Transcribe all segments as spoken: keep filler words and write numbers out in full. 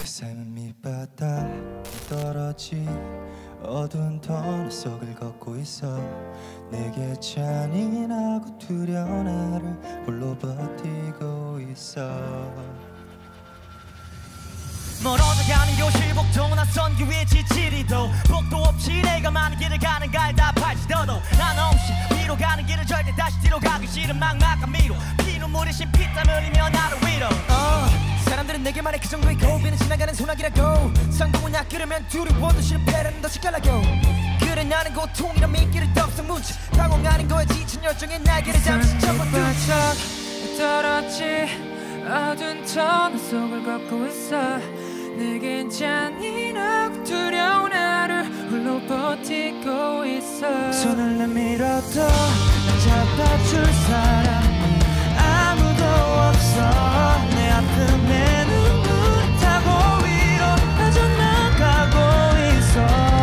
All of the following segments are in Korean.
내 삶은 밑바닥 떨어진 어두운 터널 속을 걷고 있어. 내게 잔인하고 두려운 나를 홀로 버티고 있어. 멀어져 가는 요실복도 낯선 기회의 지치리도 복도 없이 내가 많은 길을 가는 갈 다 팔지더도 난 없이 위로 가는 길을 절대 다시 뒤로 가기 싫은 막막한 미로 피눈물이 신 피땀 흘리며 나를 위로 uh, 사람들은 내게 말해 그 정도의 고비는 지나가는 소나기라고. 성공은 약그르면 두려워도 실패라는 더 시깔라고. 그래 나는 고통이란 미끼를 덥석 뭉치 방황하는 거에 지친 열정의 날개를 잠시 접어두자. 떨어지 어두운 터널 속을 걷고 있어. 내겐 잔인하고 두려운 하루 홀로 버티고 있어. 손을 내밀어도 날 잡아줄 사람은 아무도 없어. 내 아픔에 눈물을 타고 위로 빠져나가고 있어.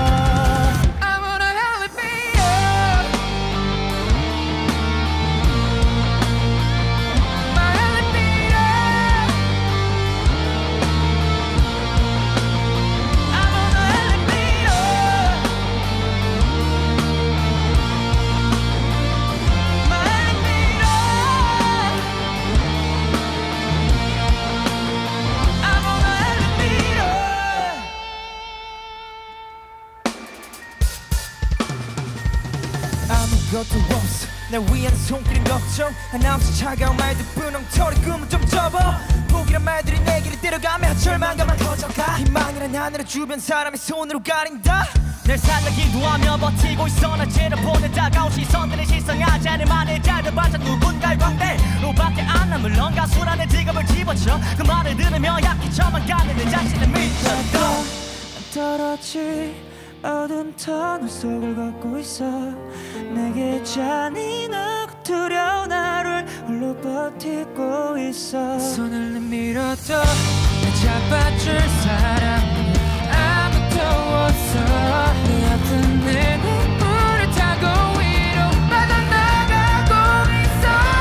아무것도 없어 날 위한 손길은 걱정. 한없이 차가운 말들 분홍털이 꿈을 좀 접어. 포기란 말들이 내 길을 때려가며 절망감만 커져가. 희망이란 하늘을 주변 사람의 손으로 가린다. 날 살려기도 하며 버티고 있어. 날 째려보는 다가온 시선들의 시선하지 않을 만해. 짧아봤자 누군가의 광대로밖에 안 나. 물론 가수란 내 직업을 집어쳐. 그 말을 들으며 약해져만 가는 내 자신을 미쳤다. 떨어지 어두운 터널 속을 걷고 있어. 내게 잔인하고 두려운 하루를 홀로 버티고 있어. 손을 내밀어도 날 잡아줄 사람은 아무도 없어. 내 아픈 내 눈물을 타고 위로 빠져나가고 있어.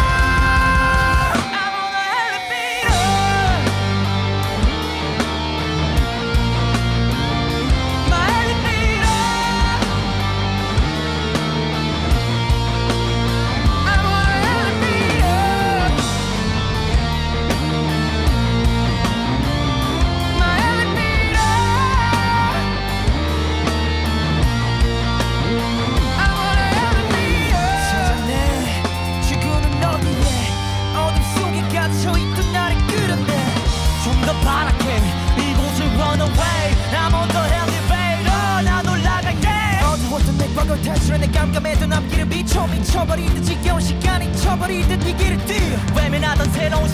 탈출해 내 깜깜했던 앞길을 비춰. 미쳐버릴 듯 지겨운 시간이 쳐버릴 듯 이 길을 뛰어. 외면하던 새로운